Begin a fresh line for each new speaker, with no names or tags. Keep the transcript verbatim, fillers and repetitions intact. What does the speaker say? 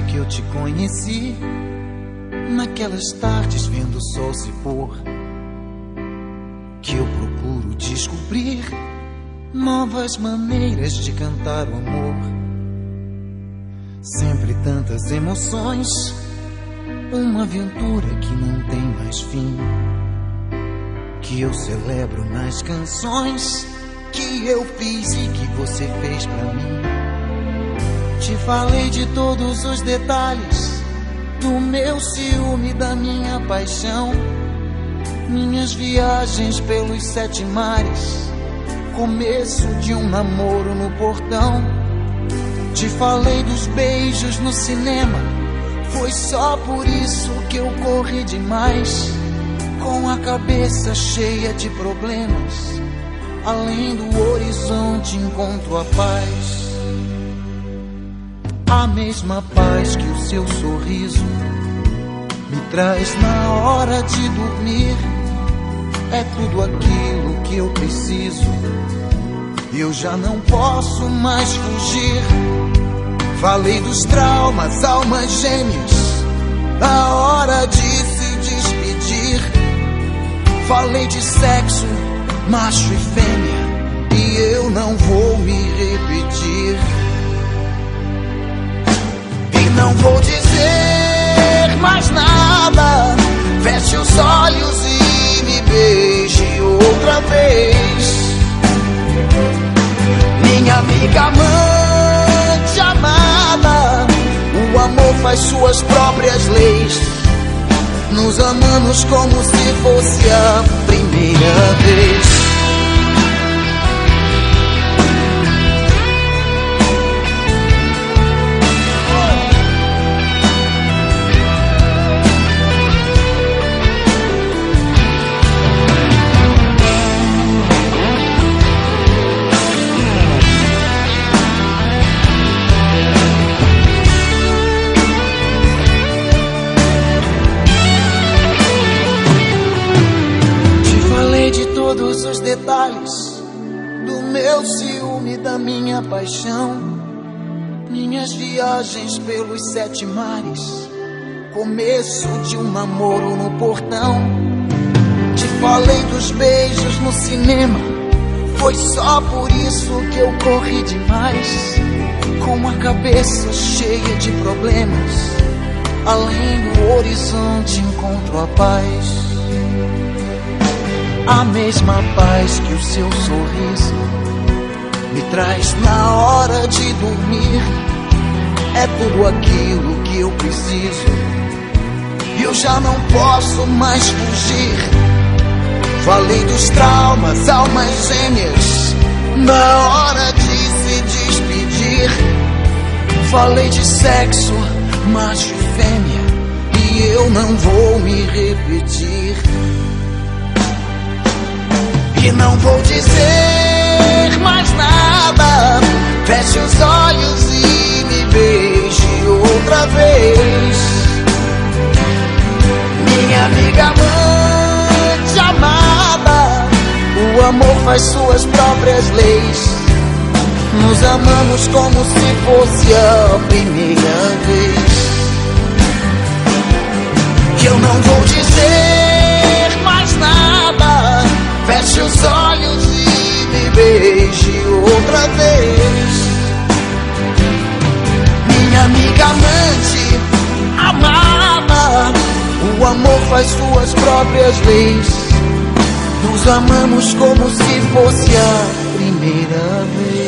desde que eu te conheci, naquelas tardes vendo o sol se pôr, que eu procuro descobrir novas maneiras de cantar o amor. Sempre tantas emoções, uma aventura que não tem mais fim, que eu celebro nas canções que eu fiz e que você fez pra mim. Te falei de todos os detalhes do meu ciúme, da minha paixão, minhas viagens pelos sete mares, começo de um namoro no portão. Te falei dos beijos no cinema, foi só por isso que eu corri demais, com a cabeça cheia de problemas. Além do horizonte encontro a paz, a mesma paz que o seu sorriso me traz na hora de dormir. É tudo aquilo que eu preciso, eu já não posso mais fugir. Falei dos traumas, almas gêmeas, a hora de se despedir. Falei de sexo, macho e fêmea, e eu não vou me repetir. E não vou dizer mais nada, feche os olhos e me beije outra vez. Minha amiga amante amada, o amor faz suas próprias leis. Nos amamos como se fosse a primeira vez. Todos os detalhes do meu ciúme, da minha paixão, minhas viagens pelos sete mares, começo de um namoro no portão. Te falei dos beijos no cinema, foi só por isso que eu corri demais, com a cabeça cheia de problemas. Além do horizonte encontro a paz, a mesma paz que o seu sorriso me traz na hora de dormir. É tudo aquilo que eu preciso, e eu já não posso mais fugir. Falei dos traumas, almas gêmeas, na hora de se despedir. Falei de sexo, macho e fêmea, e eu não vou me repetir. E não vou dizer mais nada, feche os olhos e me beije outra vez. Minha amiga amante amada, o amor faz suas próprias leis. Nos amamos como se fosse a primeira vez. E eu não vou dizer mais nada, feche os olhos e me beije outra vez. Minha amiga amante amada, o amor faz suas próprias leis. Nos amamos como se fosse a primeira vez.